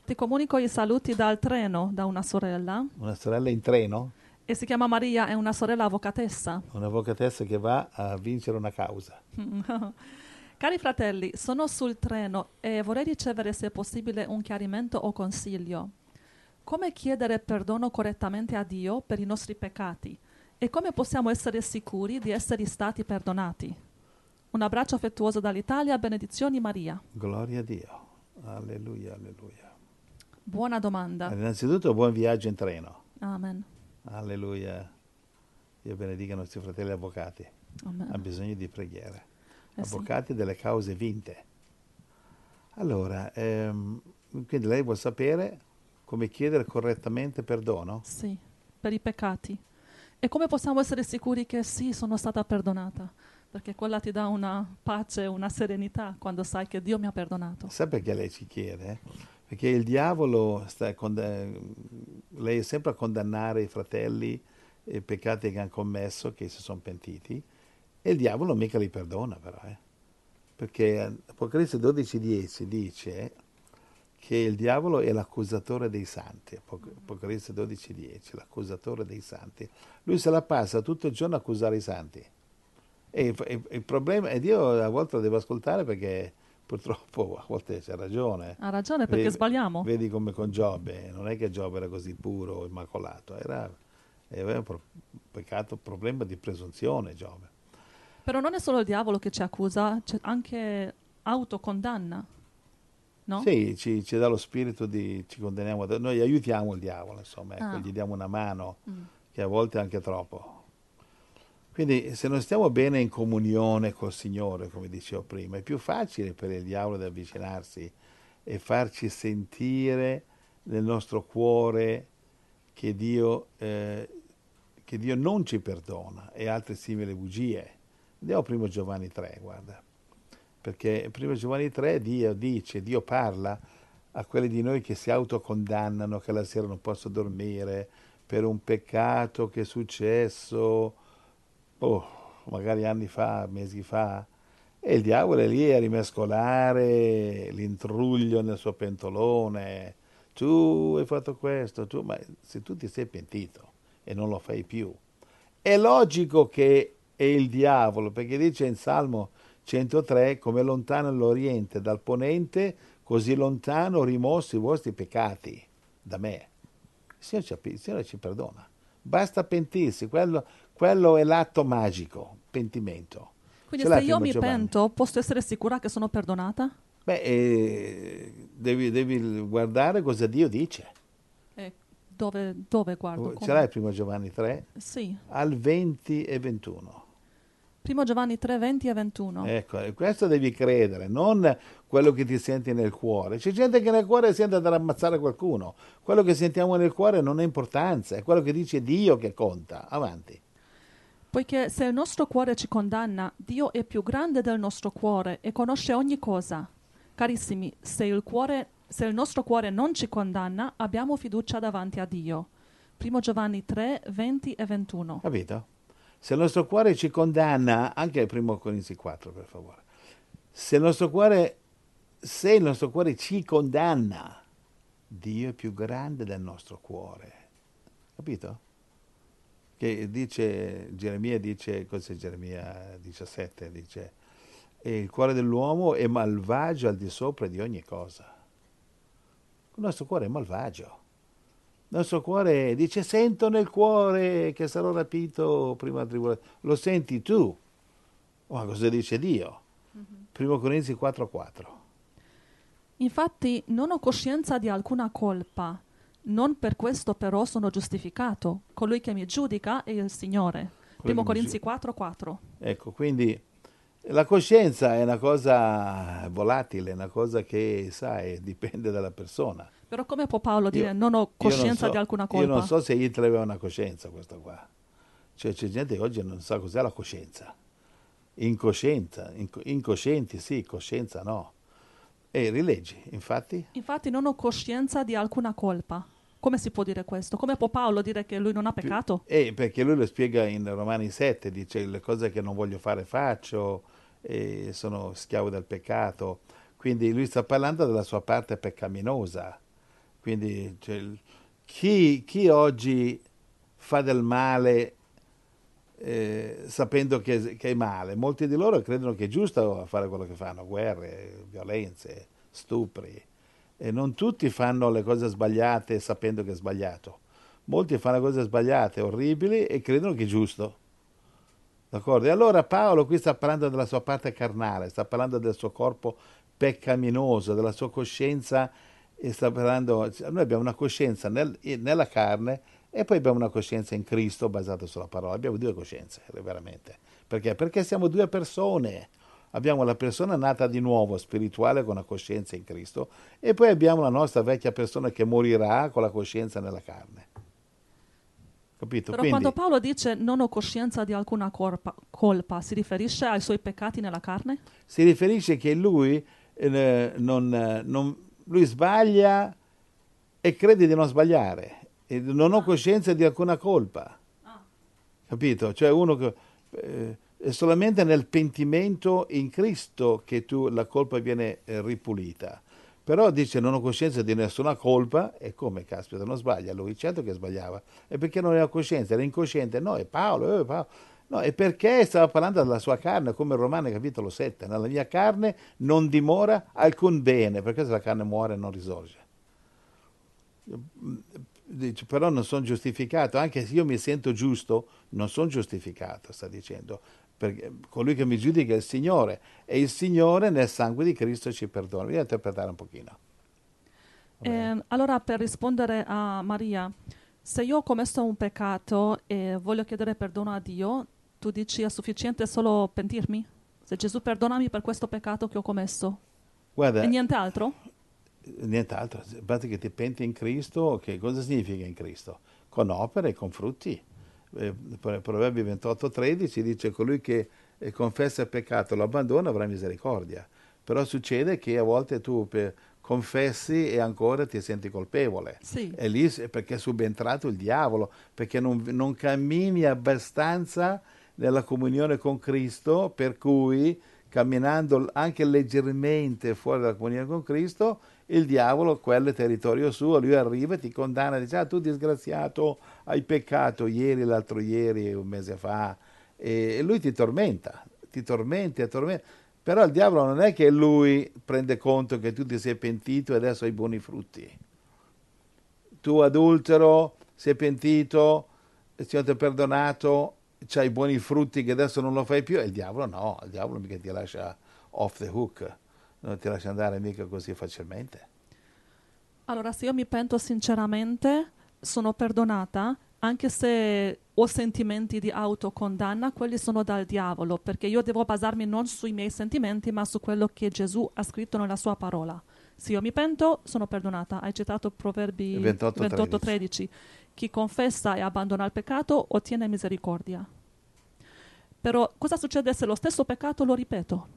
Ti comunico i saluti dal treno da una sorella Una sorella in treno, e si chiama Maria, è una sorella avvocatessa. un'avvocatessa che va a vincere una causa. Cari fratelli, sono sul treno e vorrei ricevere, se possibile, un chiarimento o consiglio. Come chiedere perdono correttamente a Dio per i nostri peccati e come possiamo essere sicuri di essere stati perdonati? Un abbraccio affettuoso dall'Italia, benedizioni Maria. Gloria a Dio. Alleluia, alleluia. Buona domanda. Innanzitutto buon viaggio in treno. Amen. Alleluia. Dio benedica i nostri fratelli avvocati. Amen. Ha bisogno di preghiere. Sì. Avvocati delle cause vinte. Allora, quindi lei vuol sapere come chiedere correttamente perdono? Sì, per i peccati. E come possiamo essere sicuri che sì, sono stata perdonata? Perché quella ti dà una pace, una serenità quando sai che Dio mi ha perdonato. Sa perché lei ci chiede? Perché il diavolo lei è sempre a condannare i fratelli e i peccati che hanno commesso, che si sono pentiti, e il diavolo mica li perdona però, Perché Apocalisse 12:10 dice che il diavolo è l'accusatore dei santi. Apocalisse 12:10, l'accusatore dei santi. Lui se la passa tutto il giorno a accusare i santi. E il problema è Dio a volte lo deve ascoltare perché purtroppo a volte c'ha ragione. Ha ragione, perché sbagliamo. Vedi come con Giobbe, non è che Giobbe era così puro, immacolato, aveva un peccato, problema di presunzione Giobbe. Però non è solo il diavolo che ci accusa, c'è anche autocondanna, no? Sì, ci dà lo spirito ci condanniamo, noi aiutiamo il diavolo, insomma, Ah. gli diamo una mano, che a volte è anche troppo. Quindi se non stiamo bene in comunione col Signore, come dicevo prima, è più facile per il diavolo di avvicinarsi e farci sentire nel nostro cuore che Dio non ci perdona e altre simili bugie. Andiamo a 1 Giovanni 3, guarda, perché 1 Giovanni 3 Dio parla a quelli di noi che si autocondannano, che la sera non possono dormire per un peccato che è successo, magari anni fa, mesi fa, e il diavolo è lì a rimescolare l'intruglio nel suo pentolone. Tu hai fatto questo, ma se tu ti sei pentito e non lo fai più, è logico che è il diavolo, perché dice in Salmo 103, come lontano l'Oriente dal Ponente, così lontano ho rimosso i vostri peccati da me. Il Signore ci perdona. Basta pentirsi, quello è l'atto magico, pentimento. Quindi Ce l'ha se io Primo mi Giovanni? pento, posso essere sicura che sono perdonata? Devi guardare cosa Dio dice. E dove guardo? Ce l'hai Primo Giovanni 3? Sì. Al 20 e 21. Primo Giovanni 3, 20 e 21. Ecco, e questo devi credere, non quello che ti senti nel cuore. C'è gente che nel cuore sente ad ammazzare qualcuno. Quello che sentiamo nel cuore non ha importanza, è quello che dice Dio che conta. Avanti. Poiché se il nostro cuore ci condanna, Dio è più grande del nostro cuore e conosce ogni cosa. Carissimi, se il nostro cuore non ci condanna, abbiamo fiducia davanti a Dio. Primo Giovanni 3, 20 e 21. Capito? Se il nostro cuore ci condanna, anche il 1 Corinzi 4, per favore. Se il nostro cuore ci condanna, Dio è più grande del nostro cuore. Capito? Che Geremia dice, cos'è Geremia 17, dice, e il cuore dell'uomo è malvagio al di sopra di ogni cosa. Il nostro cuore è malvagio. Il nostro cuore dice, sento nel cuore che sarò rapito prima della tribolazione. Lo senti tu? Ma cosa dice Dio? 1 Corinzi 4:4. Infatti non ho coscienza di alcuna colpa, non per questo però sono giustificato. Colui che mi giudica è il Signore. Primo Corinzi 4, 4. Ecco, quindi la coscienza è una cosa volatile, una cosa che, sai, dipende dalla persona. Però come può Paolo dire Io- non ho io non coscienza so- di alcuna colpa? Io non so se Hitler aveva una coscienza, questo qua. Cioè, c'è gente che oggi non sa cos'è la coscienza. Incoscienti sì, coscienza no. E rileggi, infatti. Infatti non ho coscienza di alcuna colpa. Come si può dire questo? Come può Paolo dire che lui non ha peccato? Perché lui lo spiega in Romani 7, dice le cose che non voglio fare faccio, e sono schiavo del peccato. Quindi lui sta parlando della sua parte peccaminosa. Quindi chi oggi fa del male sapendo che è male? Molti di loro credono che è giusto fare quello che fanno, guerre, violenze, stupri. E non tutti fanno le cose sbagliate sapendo che è sbagliato. Molti fanno cose sbagliate, orribili, e credono che è giusto. D'accordo? E allora Paolo qui sta parlando della sua parte carnale, sta parlando del suo corpo peccaminoso, della sua coscienza, e sta parlando, noi abbiamo una coscienza nella carne e poi abbiamo una coscienza in Cristo basata sulla parola. Abbiamo due coscienze, veramente. Perché? Perché siamo due persone. Abbiamo la persona nata di nuovo, spirituale, con la coscienza in Cristo, e poi abbiamo la nostra vecchia persona che morirà con la coscienza nella carne. Capito? Però quando Quindi Paolo dice non ho coscienza di alcuna colpa, si riferisce ai suoi peccati nella carne? si riferisce che lui, lui sbaglia e crede di non sbagliare. E non ho coscienza di alcuna colpa. Capito? Cioè uno che è solamente nel pentimento in Cristo che la colpa viene ripulita. Però dice non ho coscienza di nessuna colpa, e come caspita, non sbaglia lui, certo che sbagliava. E perché non aveva coscienza? Era incosciente? No, è Paolo, Paolo. No, è perché stava parlando della sua carne, come in Romani capitolo 7. Nella mia carne non dimora alcun bene, perché se la carne muore non risorge. Dice, però non sono giustificato, anche se io mi sento giusto, non sono giustificato, sta dicendo, perché colui che mi giudica è il Signore, e il Signore nel sangue di Cristo ci perdona. Voglio interpretare un pochino. Allora, per rispondere a Maria, se io ho commesso un peccato e voglio chiedere perdono a Dio, tu dici è sufficiente solo pentirmi? Se Gesù perdonami per questo peccato che ho commesso e Guarda, niente altro? nient'altro, basta che ti penti in Cristo. Che cosa significa in Cristo? Con opere e con frutti. Proverbi 28:13 dice colui che confessa il peccato e lo abbandona avrà misericordia. Però succede che a volte tu confessi e ancora ti senti colpevole. Sì. E lì è perché è subentrato il diavolo, perché non cammini abbastanza nella comunione con Cristo, per cui camminando anche leggermente fuori dalla comunione con Cristo, il diavolo, quello è territorio suo, lui arriva e ti condanna, dice, tu disgraziato, hai peccato ieri, l'altro ieri, un mese fa, e lui ti tormenta, ti tormenta, ti tormenta. Però il diavolo non è che lui prende conto che tu ti sei pentito e adesso hai buoni frutti. Tu adultero, sei pentito, il Signore ti ha perdonato, c'hai buoni frutti che adesso non lo fai più, e il diavolo no, il diavolo mica ti lascia off the hook, non ti lascia andare mica così facilmente. Allora, se io mi pento sinceramente, sono perdonata, anche se ho sentimenti di autocondanna, quelli sono dal diavolo, perché io devo basarmi non sui miei sentimenti, ma su quello che Gesù ha scritto nella sua parola. Se io mi pento, sono perdonata. Hai citato Proverbi 28:13. 28:13. Chi confessa e abbandona il peccato ottiene misericordia. Però cosa succede se lo stesso peccato lo ripeto?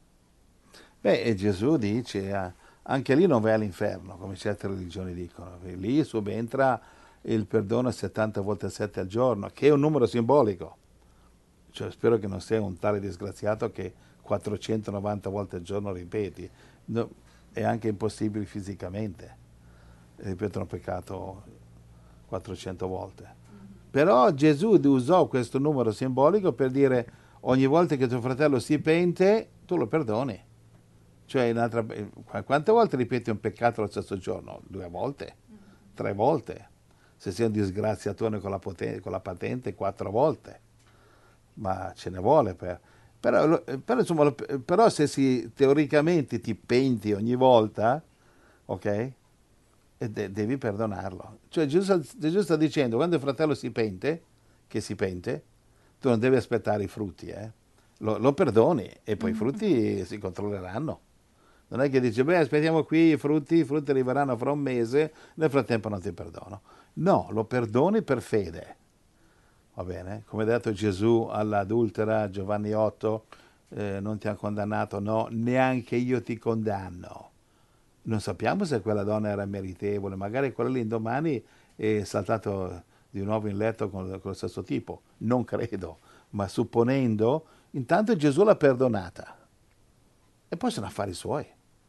Beh, e Gesù dice, anche lì non vai all'inferno, come certe religioni dicono. Lì subentra il perdono 70 volte 7 al giorno, che è un numero simbolico. Cioè, spero che non sei un tale disgraziato che 490 volte al giorno ripeti. No, è anche impossibile fisicamente ripetere un peccato 400 volte. Però Gesù usò questo numero simbolico per dire ogni volta che tuo fratello si pente, tu lo perdoni. Cioè, quante volte ripeti un peccato lo stesso giorno? 2 volte? 3 volte? Se sei un disgraziatore con la patente, 4 volte. Ma ce ne vuole insomma, però se teoricamente ti penti ogni volta, ok? E devi perdonarlo. Cioè Gesù sta dicendo, quando il fratello che si pente, tu non devi aspettare i frutti, lo perdoni e poi i frutti si controlleranno. Non è che dice, beh, aspettiamo qui i frutti arriveranno fra un mese, nel frattempo non ti perdono. No, lo perdoni per fede. Va bene? Come ha detto Gesù all'adultera, Giovanni 8, non ti ha condannato? No, neanche io ti condanno. Non sappiamo se quella donna era meritevole, magari quella lì indomani è saltato di nuovo in letto con lo stesso tipo. Non credo, ma supponendo, intanto Gesù l'ha perdonata. E poi sono affari suoi.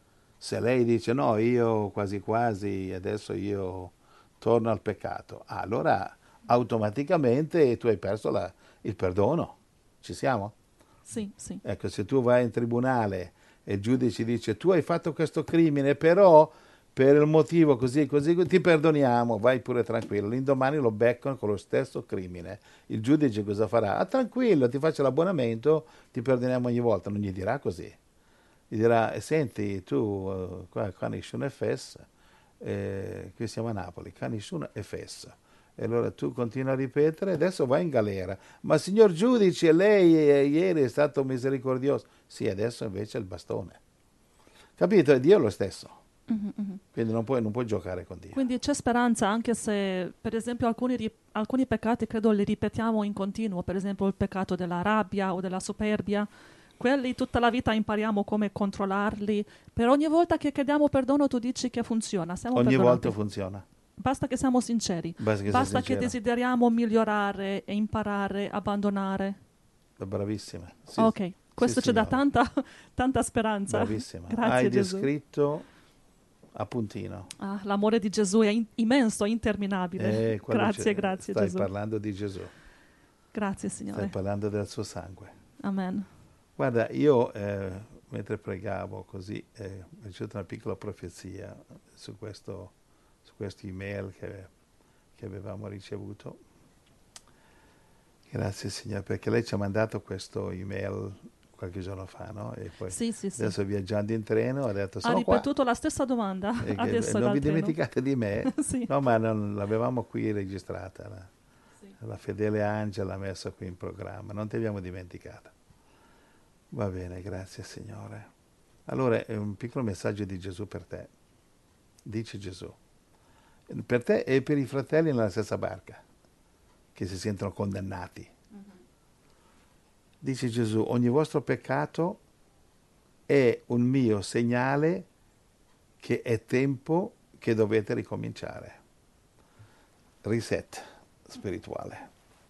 Se lei dice no, io quasi quasi adesso io torno al peccato, allora automaticamente tu hai perso il perdono. Ci siamo? Sì, sì. Ecco, se tu vai in tribunale e il giudice dice tu hai fatto questo crimine, però per il motivo così, così, ti perdoniamo, vai pure tranquillo. L'indomani lo beccano con lo stesso crimine. Il giudice cosa farà? Ah, tranquillo, ti faccio l'abbonamento, ti perdoniamo ogni volta. Non gli dirà così. Gli dirà, senti, tu, qua nessuno è fes, qui siamo a Napoli, qua nessuno è fes. E allora tu continui a ripetere, adesso vai in galera. Ma signor giudice, lei ieri è stato misericordioso. Sì, adesso invece è il bastone. Capito? Dio è lo stesso. Mhm, mhm. Quindi non puoi giocare con Dio. Quindi c'è speranza anche se, per esempio, alcuni peccati credo li ripetiamo in continuo, per esempio il peccato della rabbia o della superbia. Quelli tutta la vita impariamo come controllarli, per ogni volta che chiediamo perdono tu dici che funziona, siamo Ogni volta perdonati. funziona. Basta che siamo sinceri, Basta che sei basta che sincera. desideriamo migliorare e imparare, abbandonare. Bravissima. Sì, Ok, sì, questo ci dà signore. tanta speranza. Bravissima. Grazie Hai Gesù. descritto a puntino. Ah, l'amore di Gesù è immenso, interminabile. E quello Grazie, grazie stai Gesù. parlando di Gesù. Grazie Stai Signore. parlando del suo sangue. Amen. Guarda, io mentre pregavo così, ho ricevuto una piccola profezia su questo email che avevamo ricevuto. Grazie Signore, perché lei ci ha mandato questo email qualche giorno fa, no? E poi Sì, sì, sì. adesso viaggiando in treno ha detto Ha sono qua. ripetuto la stessa domanda E adesso non dal vi treno. dimenticate di me? Sì. No, ma non l'avevamo qui registrata. Sì. La fedele Angela l'ha messa qui in programma. Non ti abbiamo dimenticata. Va bene, grazie Signore. Allora è un piccolo messaggio di Gesù per te. Dice Gesù. Per te e per i fratelli nella stessa barca, che si sentono condannati. Dice Gesù, ogni vostro peccato è un mio segnale che è tempo che dovete ricominciare. Reset spirituale.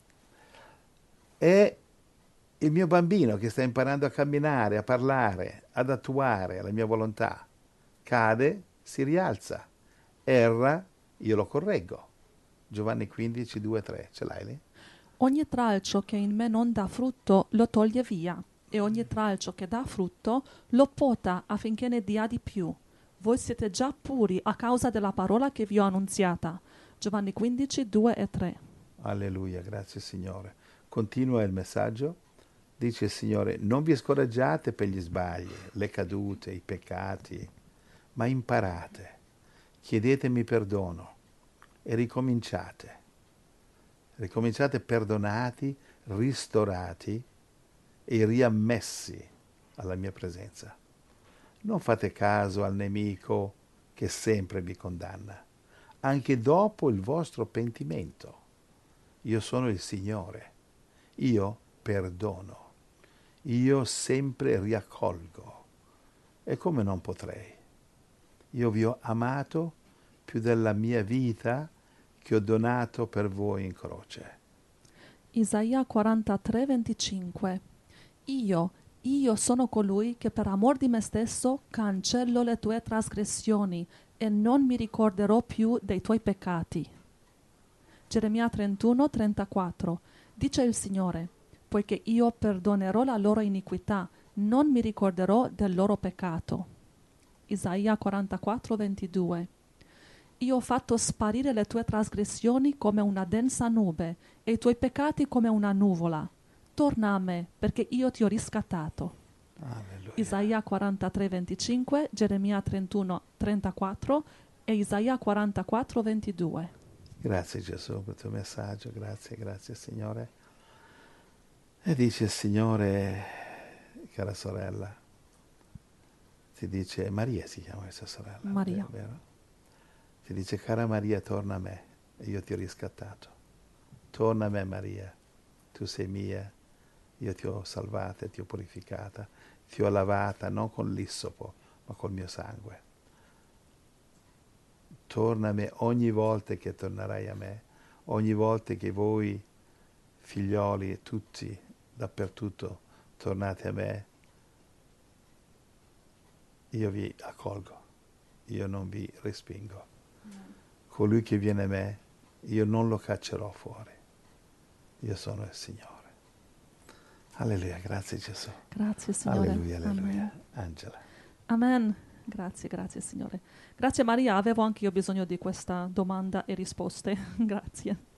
È il mio bambino che sta imparando a camminare, a parlare, ad attuare la mia volontà. Cade, si rialza. Erra, io lo correggo. Giovanni 15, 2, 3. Ce l'hai lì? Ogni tralcio che in me non dà frutto lo toglie via, e ogni tralcio che dà frutto lo pota affinché ne dia di più. Voi siete già puri a causa della parola che vi ho annunziata. Giovanni 15, 2 e 3. Alleluia, grazie Signore. Continua il messaggio. Dice il Signore, non vi scoraggiate per gli sbagli, le cadute, i peccati, ma imparate, chiedetemi perdono e ricominciate. Ricominciate perdonati, ristorati e riammessi alla mia presenza. Non fate caso al nemico che sempre vi condanna, anche dopo il vostro pentimento. Io sono il Signore, io perdono, io sempre riaccolgo. E come non potrei? Io vi ho amato più della mia vita che ho donato per voi in croce. Isaia 43, 25. Io sono colui che per amor di me stesso cancello le tue trasgressioni e non mi ricorderò più dei tuoi peccati. Geremia 31, 34. Dice il Signore, poiché io perdonerò la loro iniquità, non mi ricorderò del loro peccato. Isaia 44, 22. Io ho fatto sparire le tue trasgressioni come una densa nube e i tuoi peccati come una nuvola. Torna a me, perché io ti ho riscattato. Alleluia. Isaia 43, 25, Geremia 31, 34 e Isaia 44, 22. Grazie Gesù per il tuo messaggio, grazie Signore. E dice il Signore, cara sorella, ti dice, Maria si chiama questa sorella, Maria. vero? Ti dice, cara Maria, torna a me, e io ti ho riscattato. Torna a me Maria, tu sei mia, io ti ho salvata, ti ho purificata, ti ho lavata non con l'issopo, ma col mio sangue. Torna a me ogni volta che tornerai a me, ogni volta che voi, figlioli e tutti, dappertutto, tornate a me, io vi accolgo. io non vi respingo. Colui che viene a me, io non lo caccerò fuori. Io sono il Signore. Alleluia, grazie Gesù. Grazie Signore. Alleluia, alleluia. Amen. Angela. Amen. Grazie, grazie Signore. Grazie Maria, avevo anche io bisogno di questa domanda e risposte. Grazie.